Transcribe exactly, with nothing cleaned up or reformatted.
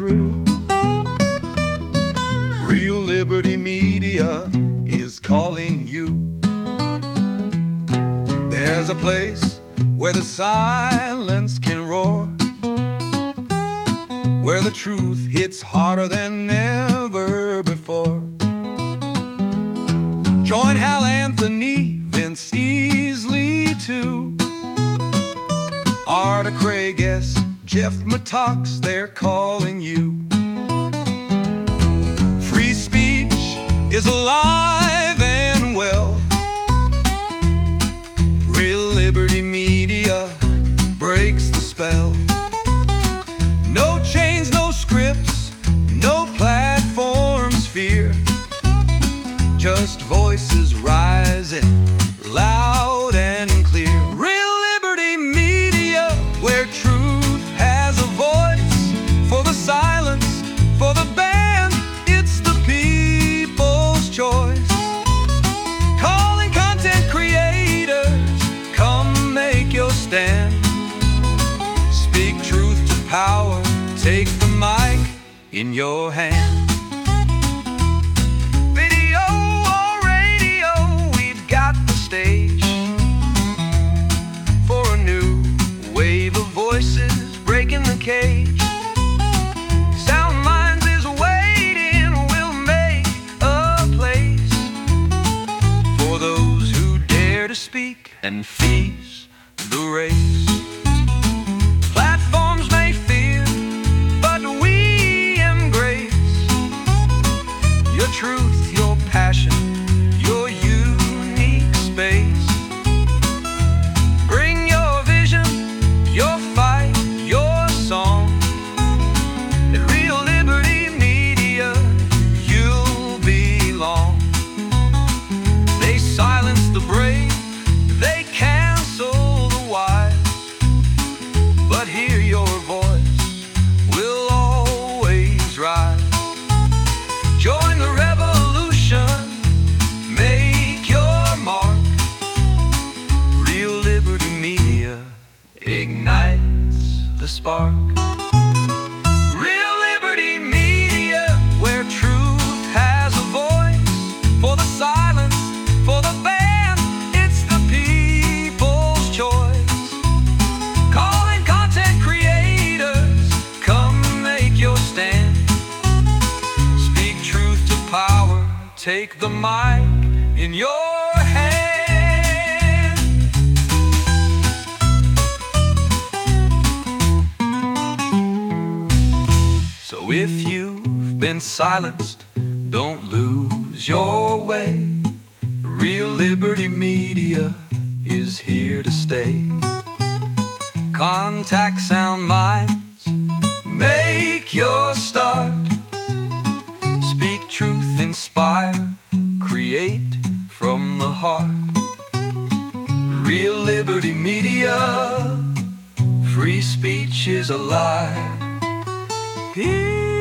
true. Real Liberty Media is calling you. There's a place where the silence can roar, where the truth hits harder than ever before. Join Hal Anthony, Vince Easley too, Arta Craig S, Jeff Mattox, they're calling you. Free speech is alive and well. Real Liberty Media breaks the spell. No chains, no scripts, no platforms fear, just voices rising loud and clear. Real Liberty Media, where truth has a voice, for the silence, for the band, it's the people's choice. Calling content creators, come make your stand. Speak truth to power, take the mic in your hand. Video or radio, we've got the stage for a new wave of voices breaking the cage. Sound Minds is waiting, we'll make a place for those who dare to speak and face the race. Platforms may fear, but we embrace your truth, your passion, your unique space. Bring your vision, your fight, your song. At Real Liberty Media, you'll belong. They silence the brave, they cancel the wise, but hear your voice will always rise. Join the revolution, make your mark. Real Liberty Media ignites the spark. Real Liberty Media, where truth has a voice, for the silence, for the band, it's the people's choice. Calling content creators, come make your stand. Speak truth to power, take the mic in your hand. So if you've been silenced, don't lose your way. Real Liberty Media is here to stay. Contact Sound Minds, make your start. Speak truth, inspire, create from the heart. Real Liberty Media, free speech is alive. Here